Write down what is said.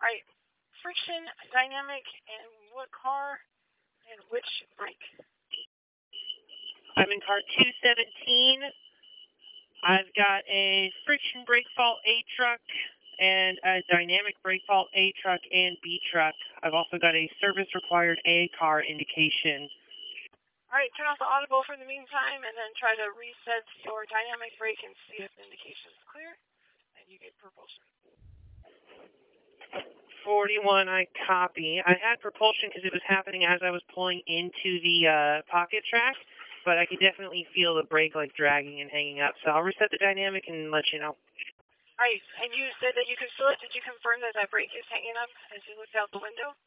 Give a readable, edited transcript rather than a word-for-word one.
right. Friction, dynamic, and what car and which brake? I'm in car 217. I've got a friction brake fault A truck and a dynamic brake fault A truck and B truck. I've also got a service required A car indication. All right, turn off the audible for the meantime and then try to reset your dynamic brake and see if the indication is clear and you get propulsion. 41, I copy. I had propulsion because it was happening as I was pulling into the pocket track, but I could definitely feel the brake like dragging and hanging up. So I'll reset the dynamic and let you know. All right, and you said that you could feel it. Did you confirm that that brake is hanging up as you looked out the window?